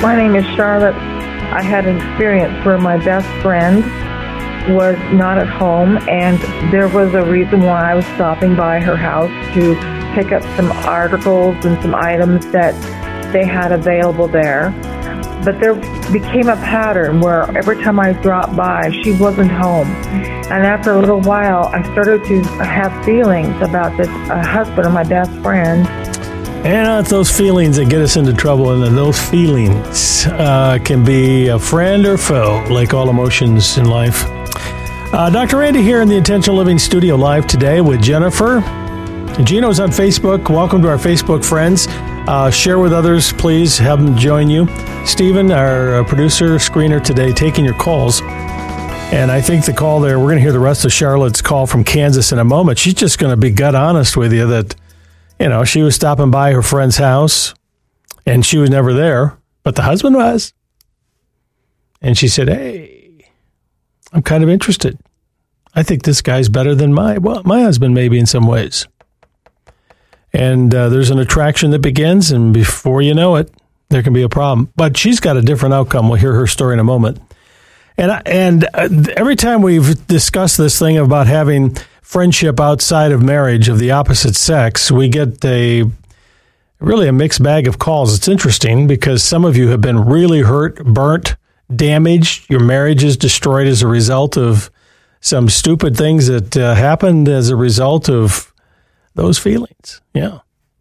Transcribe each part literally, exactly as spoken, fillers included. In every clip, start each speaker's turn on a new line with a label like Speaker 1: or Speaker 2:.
Speaker 1: My name is Charlotte. I had an experience where my best friend was not at home, and there was a reason why I was stopping by her house to pick up some articles and some items that they had available there. But there became a pattern where every time I dropped by, she wasn't home. And after a little while, I started to have feelings about this uh, husband of my best friend.
Speaker 2: And it's those feelings that get us into trouble, and then those feelings uh, can be a friend or foe, like all emotions in life. Uh, Doctor Randy here in the Intentional Living Studio live today with Jennifer. Gino's on Facebook. Welcome to our Facebook friends. Uh, share with others, please. Have them join you. Stephen, our uh, producer, screener today, taking your calls. And I think the call there, we're going to hear the rest of Charlotte's call from Kansas in a moment. She's just going to be gut honest with you that, you know, she was stopping by her friend's house and she was never there, but the husband was. And she said, hey, I'm kind of interested. I think this guy's better than my, well, my husband maybe in some ways. And uh, there's an attraction that begins, and before you know it, there can be a problem. But she's got a different outcome. We'll hear her story in a moment. And and uh, every time we've discussed this thing about having friendship outside of marriage of the opposite sex, we get a really a mixed bag of calls. It's interesting because some of you have been really hurt, burnt, damaged. Your marriage is destroyed as a result of some stupid things that uh, happened as a result of those feelings. Yeah.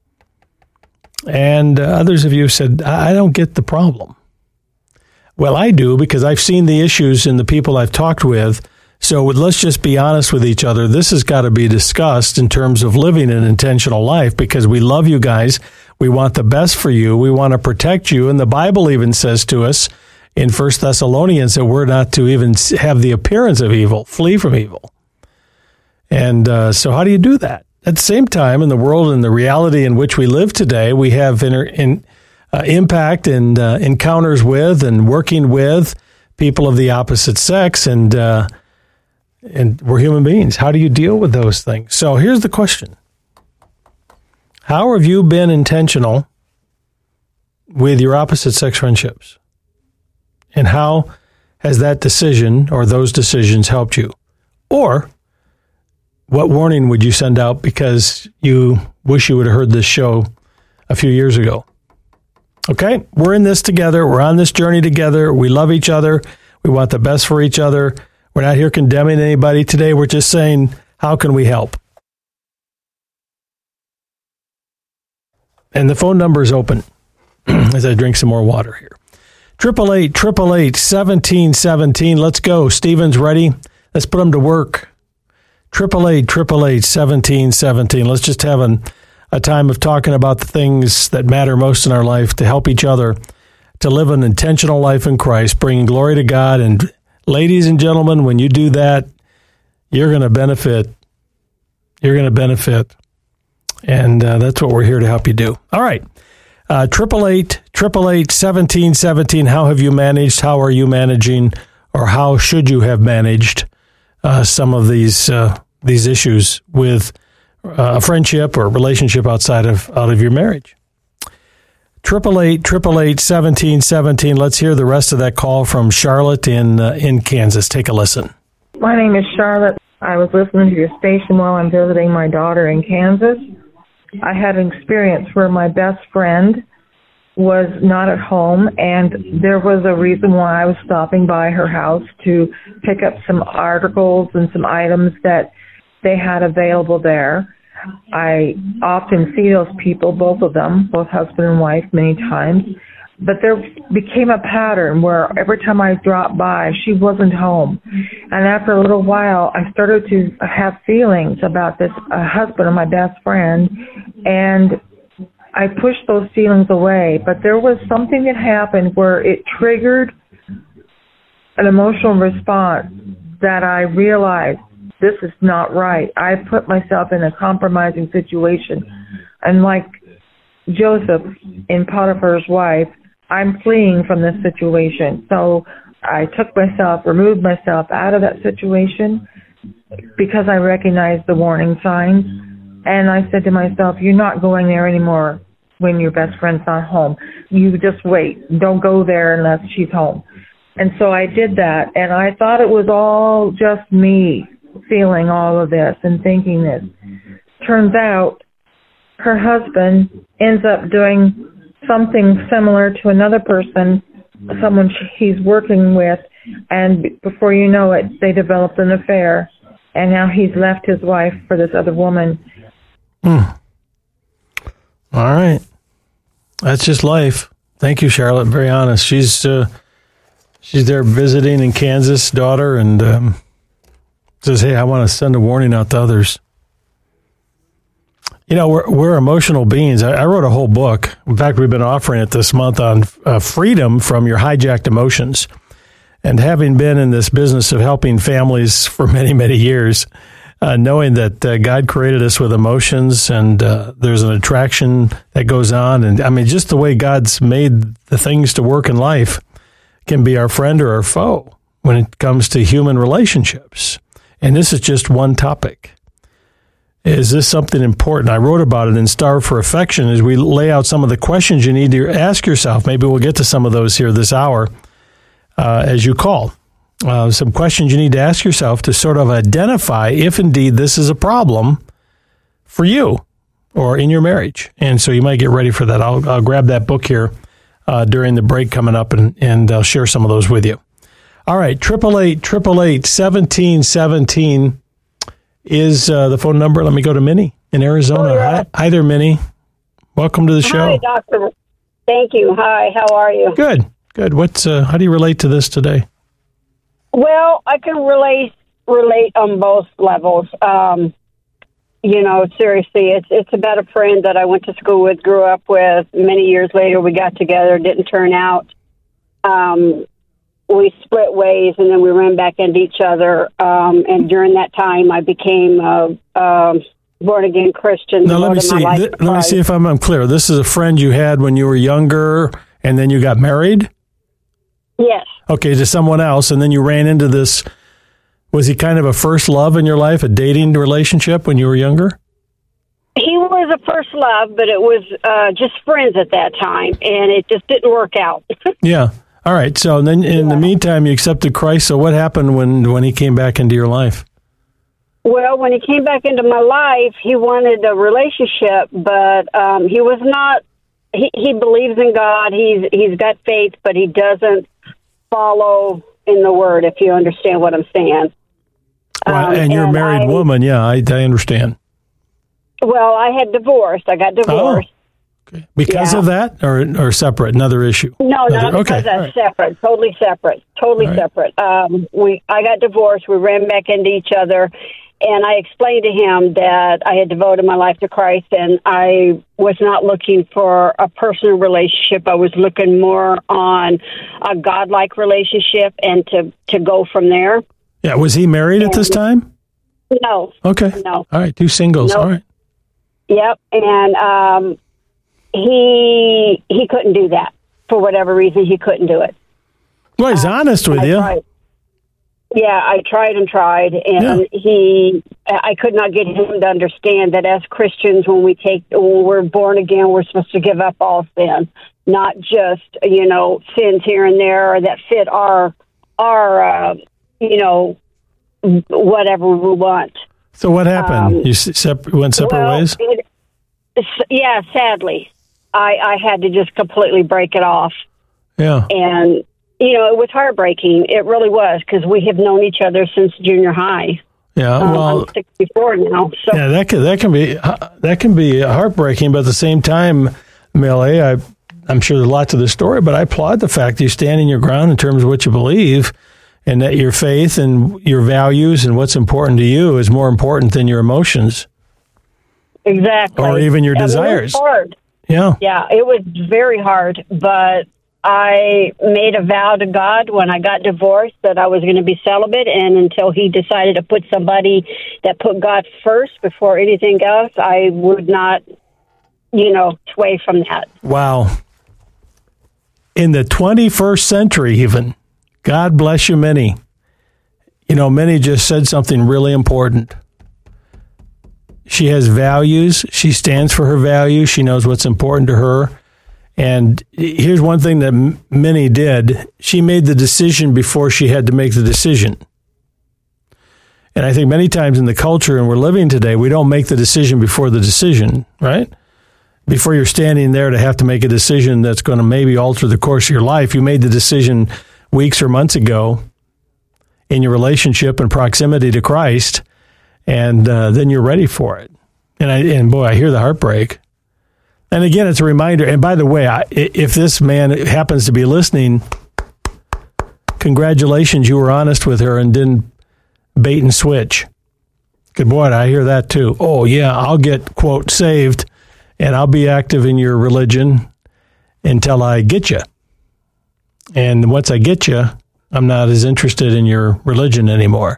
Speaker 2: And uh, others of you said, I don't get the problem. Well, I do, because I've seen the issues in the people I've talked with. So let's just be honest with each other. This has got to be discussed in terms of living an intentional life, because we love you guys. We want the best for you. We want to protect you. And the Bible even says to us in First Thessalonians that we're not to even have the appearance of evil, flee from evil. And uh, so how do you do that? At the same time, in the world and the reality in which we live today, we have inter, in, uh, impact and uh, encounters with and working with people of the opposite sex, and uh, and we're human beings. How do you deal with those things? So here's the question. How have you been intentional with your opposite sex friendships? And how has that decision or those decisions helped you? Or what warning would you send out because you wish you would have heard this show a few years ago? Okay, we're in this together. We're on this journey together. We love each other. We want the best for each other. We're not here condemning anybody today. We're just saying, how can we help? And the phone number is open as I drink some more water here. Triple eight, triple eight, seventeen seventeen. Let's go. Stephen's ready. Let's put him to work. Triple eight, triple eight, seventeen seventeen. Let's just have an, a time of talking about the things that matter most in our life to help each other to live an intentional life in Christ, bringing glory to God. And ladies and gentlemen, when you do that, you're going to benefit. You're going to benefit. And uh, that's what we're here to help you do. All right. Uh, triple eight, triple eight, seventeen seventeen. How have you managed? How are you managing? Or how should you have managed Uh, some of these uh, these issues with uh, a friendship or relationship outside of out of your marriage? Triple eight, triple eight, seventeen seventeen. Let's hear the rest of that call from Charlotte in uh, in Kansas. Take a listen.
Speaker 1: My name is Charlotte. I was listening to your station while I'm visiting my daughter in Kansas. I had an experience where my best friend was not at home, and there was a reason why I was stopping by her house to pick up some articles and some items that they had available there. I often see those people, both of them, both husband and wife, many times, but there became a pattern where every time I dropped by, she wasn't home. And after a little while, I started to have feelings about this uh, husband of my best friend, and I pushed those feelings away, but there was something that happened where it triggered an emotional response that I realized this is not right. I put myself in a compromising situation. And like Joseph in Potiphar's wife, I'm fleeing from this situation. So I took myself, removed myself out of that situation because I recognized the warning signs. And I said to myself, you're not going there anymore. when your best friend's not home. You just wait. Don't go there unless she's home. And so I did that, and I thought it was all just me feeling all of this and thinking this. Turns out her husband ends up doing something similar to another person, someone he's working with, and before you know it, they developed an affair, and now he's left his wife for this other woman.
Speaker 2: Hmm. All right. That's just life. Thank you, Charlotte. Very honest. She's uh, she's there visiting in Kansas, daughter, and um, says, hey, I want to send a warning out to others. You know, we're, we're emotional beings. I, I wrote a whole book. In fact, we've been offering it this month on uh, freedom from your hijacked emotions. And having been in this business of helping families for many, many years, uh, knowing that uh, God created us with emotions and uh, there's an attraction that goes on. And I mean, just the way God's made the things to work in life can be our friend or our foe when it comes to human relationships. And this is just one topic. Is this something important? I wrote about it in Starve for Affection as we lay out some of the questions you need to ask yourself. Maybe we'll get to some of those here this hour uh, as you call. Uh, some questions you need to ask yourself to sort of identify if indeed this is a problem for you or in your marriage. And so you might get ready for that. I'll, I'll grab that book here uh, during the break coming up, and, and I'll share some of those with you. All right, triple eight, triple eight, seventeen seventeen is uh, the phone number. Let me go to Minnie in Arizona.
Speaker 3: Oh, yeah.
Speaker 2: Hi, hi there, Minnie. Welcome to the show.
Speaker 3: Hi, Doctor. Thank you. Hi, how are you?
Speaker 2: Good, good. What's uh, how do you relate to this today?
Speaker 3: Well, I can relate relate on both levels. Um, you know, seriously, it's it's about a friend that I went to school with, grew up with. Many years later, we got together. Didn't turn out. Um, we split ways, and then we ran back into each other. Um, and during that time, I became a, a born-again Christian.
Speaker 2: Now, let me see. Th- let me see if I'm, I'm clear. This is a friend you had when you were younger, and then you got married?
Speaker 3: Yes.
Speaker 2: Okay, to someone else, and then you ran into this. Was he kind of a first love in your life, a dating relationship when you were younger?
Speaker 3: He was a first love, but it was uh, just friends at that time, and it just didn't work out.
Speaker 2: Yeah. All right. So then in yeah. the meantime, you accepted Christ. So what happened when, when he came back into your life?
Speaker 3: Well, when he came back into my life, he wanted a relationship, but um, he was not, he, he believes in God. He's He's got faith, but he doesn't follow in the Word, if you understand what I'm saying.
Speaker 2: Well, um, and you're a married I, woman. Yeah, I, I understand.
Speaker 3: Well, I had divorced. I got divorced.
Speaker 2: Oh. Okay. Because
Speaker 3: yeah.
Speaker 2: of that, or or separate, another issue?
Speaker 3: No,
Speaker 2: another,
Speaker 3: not because
Speaker 2: okay.
Speaker 3: that's right. separate, totally separate, totally right. separate. Um, we, I got divorced. We ran back into each other, and I explained to him that I had devoted my life to Christ, and I was not looking for a personal relationship. I was looking more on a godlike relationship, and to to go from there.
Speaker 2: Yeah, was he married and, at this time?
Speaker 3: No.
Speaker 2: Okay.
Speaker 3: No.
Speaker 2: All right, two singles.
Speaker 3: Nope.
Speaker 2: All right.
Speaker 3: Yep, and um. He he couldn't do that. For whatever reason, he couldn't do it.
Speaker 2: Well, he's um, honest with
Speaker 3: I
Speaker 2: you.
Speaker 3: Tried. Yeah, I tried and tried, and yeah. he, I could not get him to understand that as Christians, when we take, when we're born again, we're supposed to give up all sin, not just, you know, sins here and there that fit our, our, uh, you know, whatever we want.
Speaker 2: So what happened?
Speaker 3: Um,
Speaker 2: you sep- went separate
Speaker 3: well,
Speaker 2: ways?
Speaker 3: It, yeah, sadly. I, I had to just completely break it off.
Speaker 2: Yeah.
Speaker 3: And, you know, it was heartbreaking. It really was, because we have known each other since junior high.
Speaker 2: Yeah,
Speaker 3: um,
Speaker 2: well,
Speaker 3: I'm sixty-four now. So.
Speaker 2: Yeah, that can, that can be that can be heartbreaking, but at the same time, Millie, I, I'm sure there's lots to the story, but I applaud the fact that you stand in your ground in terms of what you believe, and that your faith and your values and what's important to you is more important than your emotions.
Speaker 3: Exactly.
Speaker 2: Or even your
Speaker 3: and
Speaker 2: desires.
Speaker 3: It was hard.
Speaker 2: Yeah.
Speaker 3: Yeah, it was very hard, but I made a vow to God when I got divorced that I was going to be celibate, and until he decided to put somebody that put God first before anything else, I would not, you know, sway from that.
Speaker 2: Wow. In the twenty-first century even, God bless you, Minnie. You know, Minnie just said something really important. She has values. She stands for her values. She knows what's important to her. And here's one thing that Minnie did. She made the decision before she had to make the decision. And I think many times in the culture and we're living today, we don't make the decision before the decision, right? Before you're standing there to have to make a decision that's going to maybe alter the course of your life, you made the decision weeks or months ago in your relationship and proximity to Christ, and uh, then you're ready for it. And, I, and boy, I hear the heartbreak. And again, it's a reminder. And by the way, I, if this man happens to be listening, congratulations, you were honest with her and didn't bait and switch. Good boy, I hear that too. Oh, yeah, I'll get, quote, saved, and I'll be active in your religion until I get you. And once I get you, I'm not as interested in your religion anymore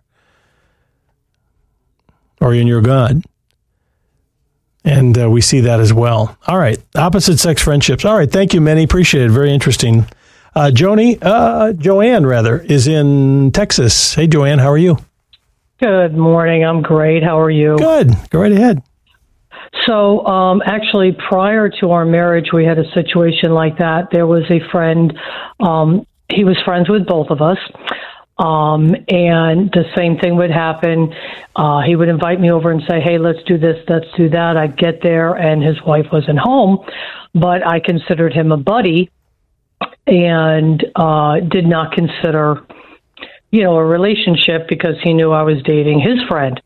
Speaker 2: or in your God. And uh, we see that as well. All right. Opposite sex friendships. All right. Thank you, Minnie. Appreciate it. Very interesting. Uh, Joni, uh, Joanne, rather, is in Texas. Hey, Joanne, how are you?
Speaker 4: Good morning. I'm great. How are you?
Speaker 2: Good. Go right ahead.
Speaker 4: So, um, actually, prior to our marriage, we had a situation like that. There was a friend. Um, he was friends with both of us. Um, and the same thing would happen. Uh, he would invite me over and say, hey, let's do this, let's do that. I'd get there and his wife wasn't home, but I considered him a buddy and, uh, did not consider, you know, a relationship because he knew I was dating his friend.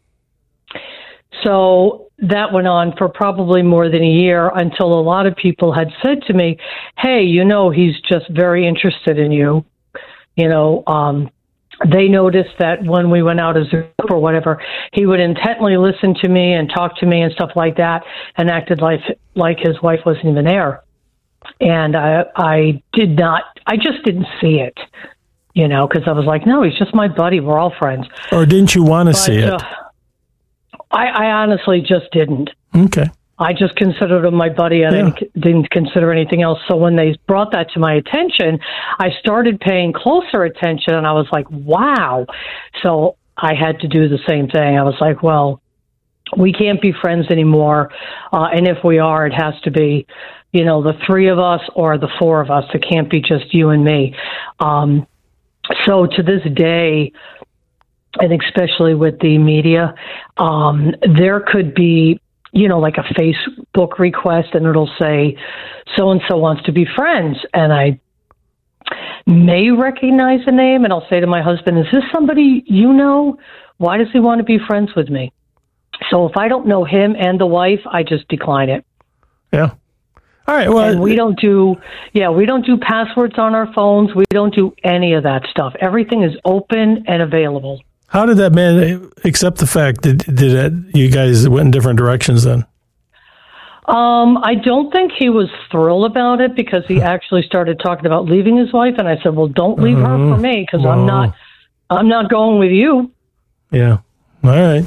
Speaker 4: So that went on for probably more than a year until a lot of people had said to me, hey, you know, he's just very interested in you. You know, um, they noticed that when we went out as a group or whatever, he would intently listen to me and talk to me and stuff like that and acted like like his wife wasn't even there. And I, I did not, I just didn't see it, you know, because I was like, no, he's just my buddy. We're all friends.
Speaker 2: Or didn't you want to see it? Uh,
Speaker 4: I, I honestly just didn't.
Speaker 2: Okay.
Speaker 4: I just considered him my buddy. I yeah. didn't, didn't consider anything else. So when they brought that to my attention, I started paying closer attention, and I was like, wow. So I had to do the same thing. I was like, well, we can't be friends anymore. Uh, and if we are, it has to be, you know, the three of us or the four of us. It can't be just you and me. Um, so to this day, and especially with the media, um, there could be, you know, like a Facebook request and it'll say, so-and-so wants to be friends. And I may recognize the name and I'll say to my husband, is this somebody you know? Why does he want to be friends with me? So if I don't know him and the wife, I just decline it.
Speaker 2: Yeah. All right. Well,
Speaker 4: and we don't do, yeah, we don't do passwords on our phones. We don't do any of that stuff. Everything is open and available.
Speaker 2: How did that man accept the fact that did it, you guys went in different directions then?
Speaker 4: Um, I don't think he was thrilled about it because he actually started talking about leaving his wife, and I said, "Well, don't leave uh-huh. her for me because I'm not, I'm not going with you."
Speaker 2: Yeah. All right.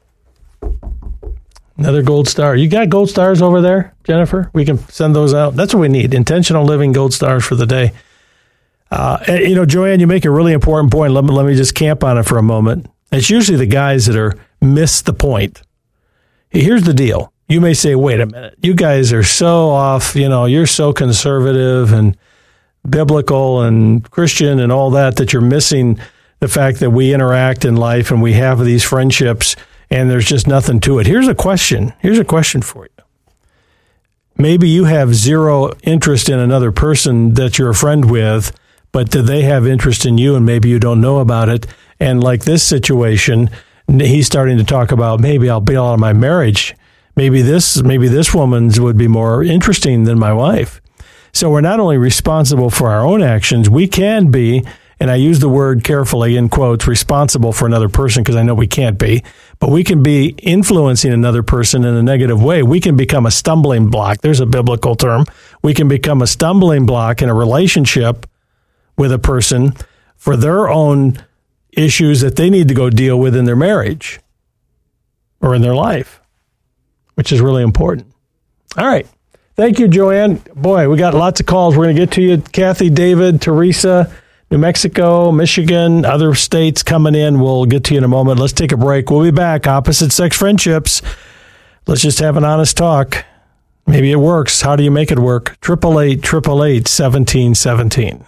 Speaker 2: Another gold star. You got gold stars over there, Jennifer? We can send those out. That's what we need. Intentional living gold stars for the day. Uh, you know, Joanne, you make a really important point. Let me, let me just camp on it for a moment. It's usually the guys that are miss the point. Here's the deal. You may say, wait a minute, you guys are so off, you know, you're so conservative and biblical and Christian and all that, that you're missing the fact that we interact in life and we have these friendships and there's just nothing to it. Here's a question. Here's a question for you. Maybe you have zero interest in another person that you're a friend with, but do they have interest in you and maybe you don't know about it? And like this situation, he's starting to talk about maybe I'll bail out of my marriage. Maybe this maybe this woman's would be more interesting than my wife. So we're not only responsible for our own actions, we can be, and I use the word carefully in quotes, responsible for another person because I know we can't be, but we can be influencing another person in a negative way. We can become a stumbling block. There's a biblical term. We can become a stumbling block in a relationship with a person for their own issues that they need to go deal with in their marriage or in their life, which is really important. All right. Thank you, Joanne. Boy, we got lots of calls. We're going to get to you. Kathy, David, Teresa, New Mexico, Michigan, other states coming in. We'll get to you in a moment. Let's take a break. We'll be back. Opposite Sex Friendships. Let's just have an honest talk. Maybe it works. How do you make it work? eight eight eight, eight eight eight, seventeen seventeen.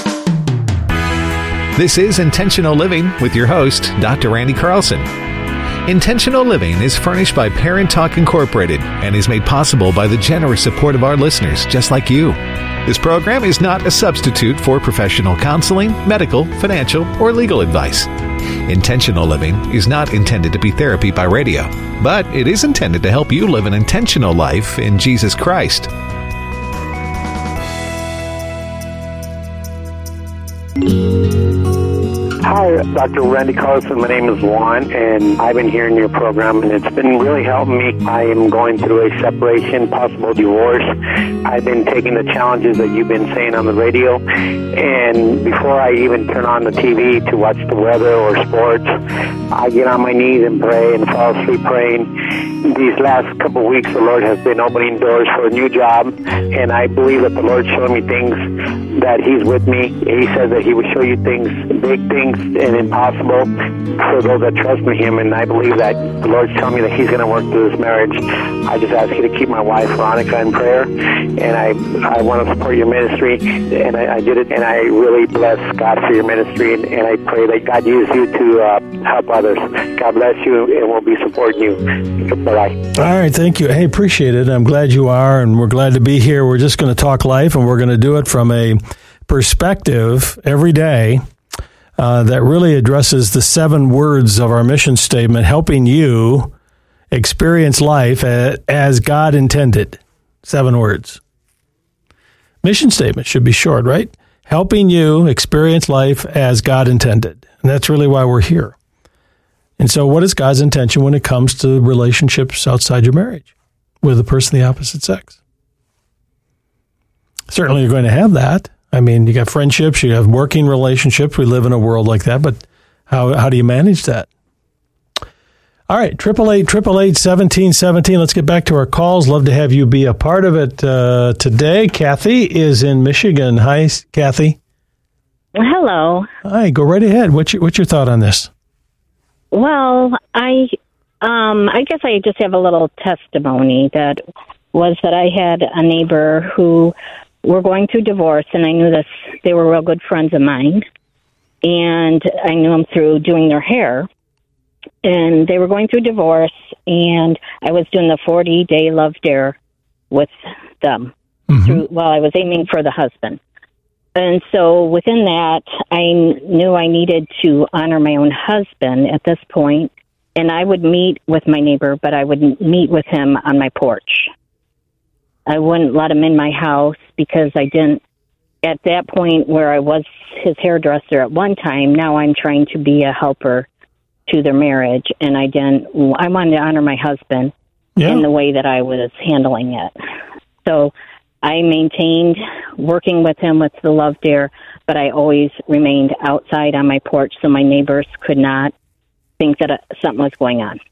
Speaker 5: This is Intentional Living with your host, Doctor Randy Carlson. Intentional Living is furnished by Parent Talk Incorporated and is made possible by the generous support of our listeners, just like you. This program is not a substitute for professional counseling, medical, financial, or legal advice. Intentional Living is not intended to be therapy by radio, but it is intended to help you live an intentional life in Jesus Christ.
Speaker 6: Hi, Doctor Randy Carlson. My name is Juan, and I've been hearing your program, and it's been really helping me. I am going through a separation, possible divorce. I've been taking the challenges that you've been saying on the radio, and before I even turn on the T V to watch the weather or sports, I get on my knees and pray and fall asleep praying. These last couple of weeks, the Lord has been opening doors for a new job, and I believe that the Lord's showing me things that He's with me. He says that He will show you things, big things, and impossible for those that trust in Him, and I believe that the Lord's telling me that He's going to work through this marriage. I just ask you to keep my wife, Veronica, in prayer, and I I want to support your ministry, and I, I did it, and I really bless God for your ministry, and, and I pray that God use you to uh, help others. God bless you, and we'll be supporting you. Bye-bye.
Speaker 2: All right, thank you. Hey, appreciate it. I'm glad you are, and we're glad to be here. We're just going to talk life, and we're going to do it from a perspective every day uh, that really addresses the seven words of our mission statement, helping you experience life as God intended. Seven words. Mission statement should be short, right? Helping you experience life as God intended. And that's really why we're here. And so what is God's intention when it comes to relationships outside your marriage with a person of the opposite sex? Certainly you're going to have that. I mean, you got friendships, you have working relationships. We live in a world like that, but how how do you manage that? All right, eight eight eight, eight eight eight, seventeen seventeen. Let's get back to our calls. Love to have you be a part of it uh, today. Kathy is in Michigan. Hi, Kathy.
Speaker 7: Hello.
Speaker 2: Hi, go right ahead. What's your, what's your thought on this?
Speaker 7: Well, I um, I guess I just have a little testimony that was that I had a neighbor who were going through divorce, and I knew this. They were real good friends of mine, and I knew them through doing their hair. And they were going through divorce, and I was doing the forty-day love dare with them mm-hmm. through, while I was aiming for the husband. And so within that, I knew I needed to honor my own husband at this point, and I would meet with my neighbor, but I would meet with him on my porch. I wouldn't let him in my house because I didn't, at that point where I was his hairdresser at one time, now I'm trying to be a helper to their marriage, and I didn't, I wanted to honor my husband yeah. in the way that I was handling it. So I maintained working with him with the love dare, but I always remained outside on my porch so my neighbors could not think that uh, something was going on.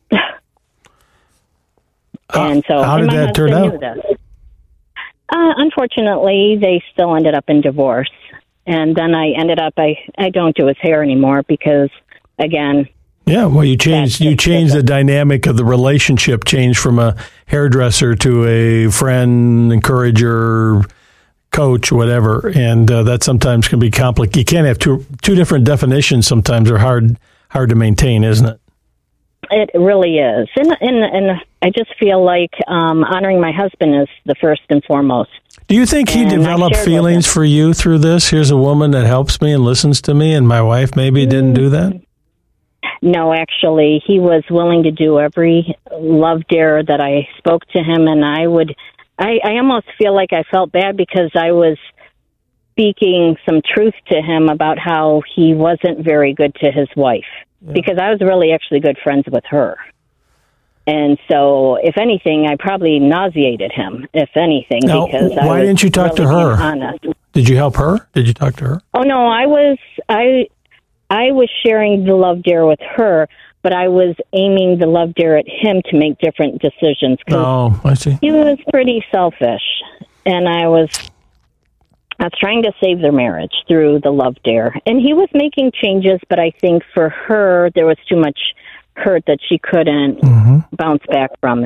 Speaker 7: and so
Speaker 2: how did that turn out?
Speaker 7: Uh, unfortunately, they still ended up in divorce. And then I ended up, I, I don't do his hair anymore because, again...
Speaker 2: Yeah, well, you changed you changed the dynamic of the relationship, changed from a hairdresser to a friend, encourager, coach, whatever. And uh, that sometimes can be complicated. You can't have two two different definitions sometimes. They're hard, hard to maintain, isn't it?
Speaker 7: It really is. And, and, and I just feel like um, honoring my husband is the first and foremost.
Speaker 2: Do you think he and developed feelings for you through this? Here's a woman that helps me and listens to me, and my wife maybe mm-hmm. didn't do that?
Speaker 7: No, actually, he was willing to do every love dare that I spoke to him, and I would, I, I almost feel like I felt bad because I was speaking some truth to him about how he wasn't very good to his wife, yeah. because I was really actually good friends with her. And so, if anything, I probably nauseated him, if anything,
Speaker 2: now,
Speaker 7: because I
Speaker 2: why
Speaker 7: was
Speaker 2: didn't you talk
Speaker 7: really
Speaker 2: to her?
Speaker 7: Honest.
Speaker 2: Did you help her? Did you talk to her?
Speaker 7: Oh, no, I was, I... I was sharing the love dare with her, but I was aiming the love dare at him to make different decisions.
Speaker 2: Oh, I see.
Speaker 7: He was pretty selfish, and I was I was trying to save their marriage through the love dare. And he was making changes, but I think for her, there was too much hurt that she couldn't mm-hmm. bounce back from it.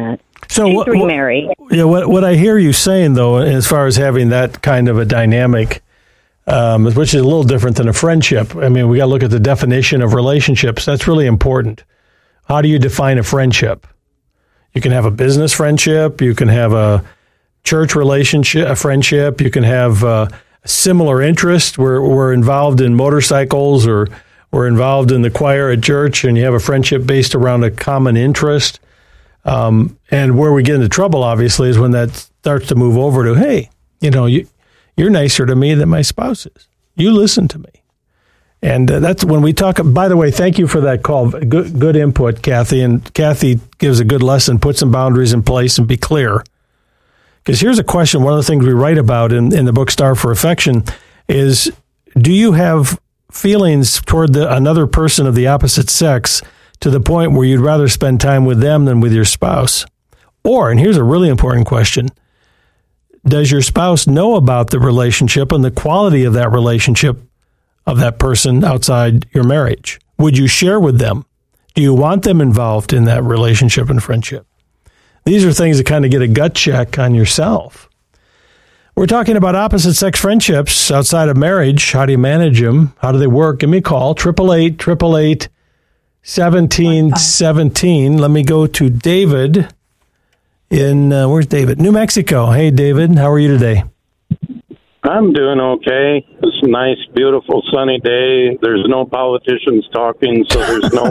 Speaker 2: So
Speaker 7: she's
Speaker 2: what,
Speaker 7: remarried.
Speaker 2: What, yeah, what, what I hear you saying, though, as far as having that kind of a dynamic, um, which is a little different than a friendship. I mean, we got to look at the definition of relationships. That's really important. How do you define a friendship? You can have a business friendship. You can have a church relationship, a friendship. You can have uh, a similar interest. We're, we're involved in motorcycles, or we're involved in the choir at church, and you have a friendship based around a common interest. Um, and where we get into trouble, obviously, is when that starts to move over to, hey, you know, you, you're nicer to me than my spouse is. You listen to me. And uh, that's when we talk. By the way, thank you for that call. Good, good input, Kathy. And Kathy gives a good lesson, put some boundaries in place and be clear. Because here's a question. One of the things we write about in, in the book Star for Affection is, do you have feelings toward the, another person of the opposite sex to the point where you'd rather spend time with them than with your spouse? Or, and here's a really important question, does your spouse know about the relationship and the quality of that relationship of that person outside your marriage? Would you share with them? Do you want them involved in that relationship and friendship? These are things that kind of get a gut check on yourself. We're talking about opposite sex friendships outside of marriage. How do you manage them? How do they work? Give me a call, eight eight eight, eight eight eight, seventeen seventeen. Let me go to David in, uh, where's David? New Mexico. Hey, David, how are you today?
Speaker 8: I'm doing okay. It's a nice, beautiful, sunny day. There's no politicians talking, so there's no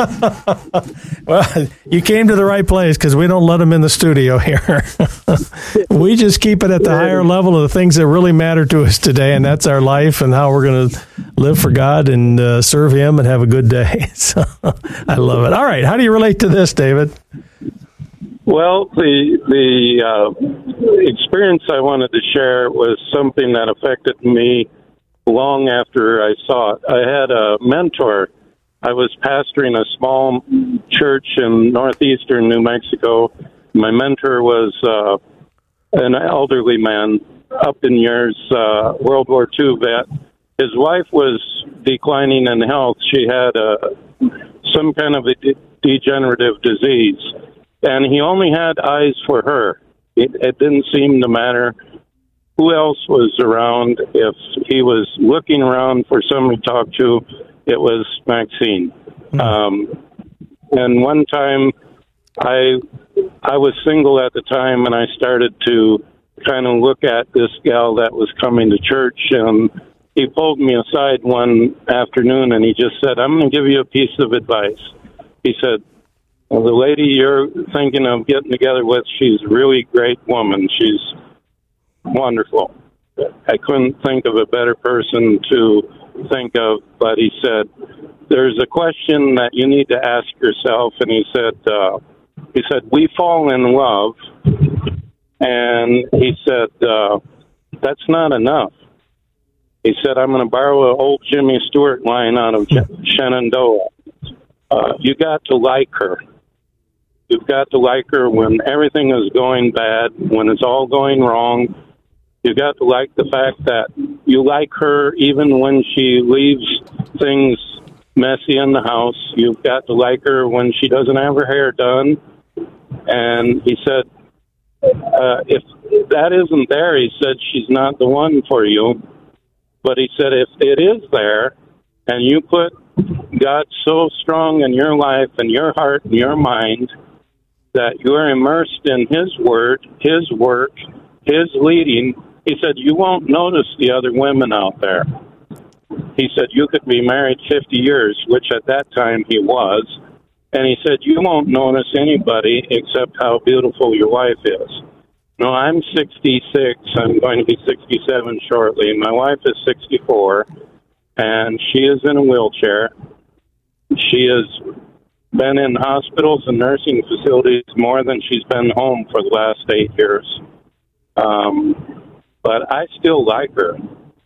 Speaker 8: wind.
Speaker 2: Well, you came to the right place, because we don't let them in the studio here. We just keep it at the higher level of the things that really matter to us today, and that's our life and how we're going to live for God and uh, serve Him and have a good day. So, I love it. All right, how do you relate to this, David?
Speaker 8: Well, the the uh, experience I wanted to share was something that affected me long after I saw it. I had a mentor. I was pastoring a small church in northeastern New Mexico. My mentor was uh, an elderly man, up in years, uh, World War Two vet. His wife was declining in health. She had uh, some kind of a de- degenerative disease. And he only had eyes for her. It, it didn't seem to matter who else was around. If he was looking around for somebody to talk to, it was Maxine. Mm-hmm. Um, and one time, I I was single at the time, and I started to kind of look at this gal that was coming to church. And he pulled me aside one afternoon, and he just said, "I'm going to give you a piece of advice." He said, "Well, the lady you're thinking of getting together with, she's a really great woman. She's wonderful." I couldn't think of a better person to think of, but he said, "There's a question that you need to ask yourself." And he said, uh, he said, "We fall in love." And he said, uh, "That's not enough." He said, "I'm going to borrow an old Jimmy Stewart line out of Shenandoah. Uh, you got to like her. You've got to like her when everything is going bad, when it's all going wrong. You've got to like the fact that you like her even when she leaves things messy in the house. You've got to like her when she doesn't have her hair done." And he said, uh, if that isn't there, he said, she's not the one for you. But he said, if it is there, and you put God so strong in your life and your heart and your mind that you're immersed in His Word, His work, His leading, he said, you won't notice the other women out there. He said, you could be married fifty years, which at that time he was, and he said, you won't notice anybody except how beautiful your wife is. No, I'm sixty-six. I'm going to be sixty-seven shortly. My wife is sixty-four, and she is in a wheelchair. She has been in hospitals and nursing facilities more than she's been home for the last eight years. Um, but I still like her.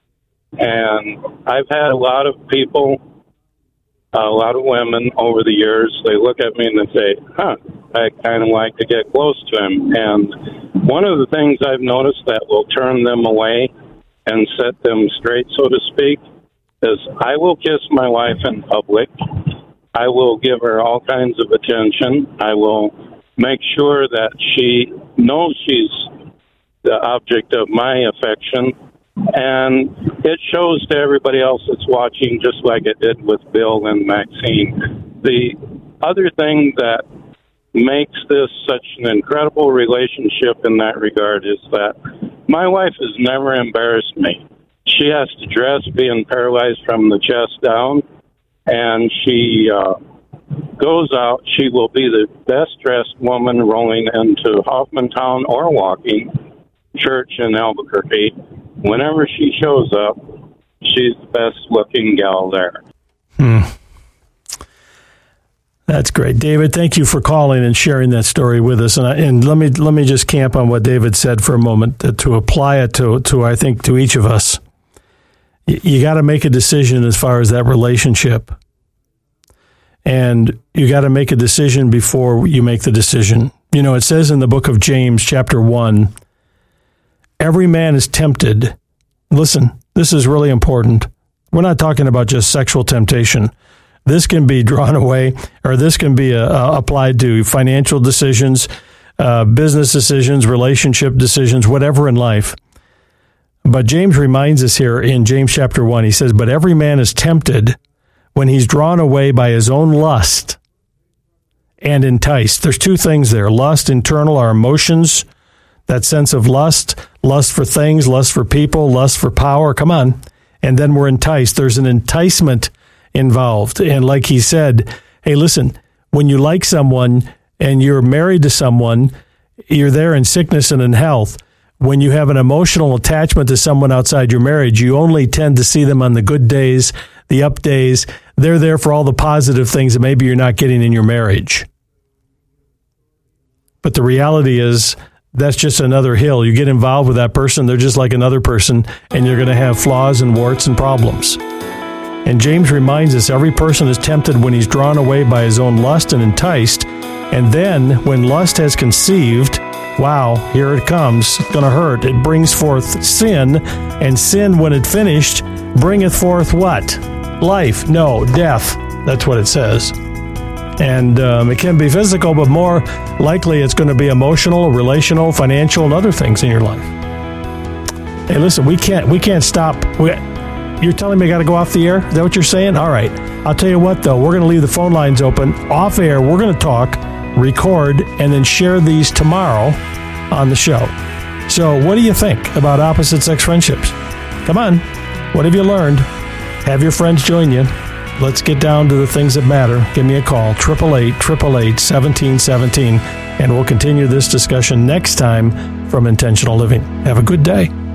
Speaker 8: And I've had a lot of people, a lot of women over the years, they look at me and they say, huh, I kind of like to get close to him. And one of the things I've noticed that will turn them away and set them straight, so to speak, is I will kiss my wife in public. I will give her all kinds of attention. I will make sure that she knows she's the object of my affection. And it shows to everybody else that's watching, just like it did with Bill and Maxine. The other thing that makes this such an incredible relationship in that regard is that my wife has never embarrassed me. She has to dress being paralyzed from the chest down, and she uh, goes out. She will be the best-dressed woman rolling into Hoffmantown or walking church in Albuquerque. Whenever she shows up, she's the best-looking gal there.
Speaker 2: Hmm. That's great, David. Thank you for calling and sharing that story with us. And, I, and let me let me just camp on what David said for a moment to, to apply it to to I think to each of us. You, you got to make a decision as far as that relationship, and you got to make a decision before you make the decision. You know, it says in the book of James, chapter one, every man is tempted. Listen, this is really important. We're not talking about just sexual temptation. This can be drawn away, or this can be uh, applied to financial decisions, uh, business decisions, relationship decisions, whatever in life. But James reminds us here in James chapter one, he says, but every man is tempted when he's drawn away by his own lust and enticed. There's two things there. Lust, internal, our emotions, that sense of lust, lust for things, lust for people, lust for power. Come on. And then we're enticed. There's an enticement involved. And like he said, hey, listen, when you like someone and you're married to someone, you're there in sickness and in health. When you have an emotional attachment to someone outside your marriage, you only tend to see them on the good days, the up days. They're there for all the positive things that maybe you're not getting in your marriage. But the reality is that's just another hill. You get involved with that person, they're just like another person, and you're going to have flaws and warts and problems. And James reminds us every person is tempted when he's drawn away by his own lust and enticed. And then when lust has conceived, wow, here it comes. It's going to hurt. It brings forth sin. And sin, when it finished, bringeth forth what? Life. No, death. That's what it says. And um, it can be physical, but more likely it's going to be emotional, relational, financial, and other things in your life. Hey, listen, we can't we can't stop. We, You're telling me I got to go off the air? Is that what you're saying? All right. I'll tell you what, though. We're going to leave the phone lines open. Off air, we're going to talk, record, and then share these tomorrow on the show. So what do you think about opposite-sex friendships? Come on. What have you learned? Have your friends join you. Let's get down to the things that matter. Give me a call, eight eight eight, eight eight eight, one seven one seven, and we'll continue this discussion next time from Intentional Living. Have a good day.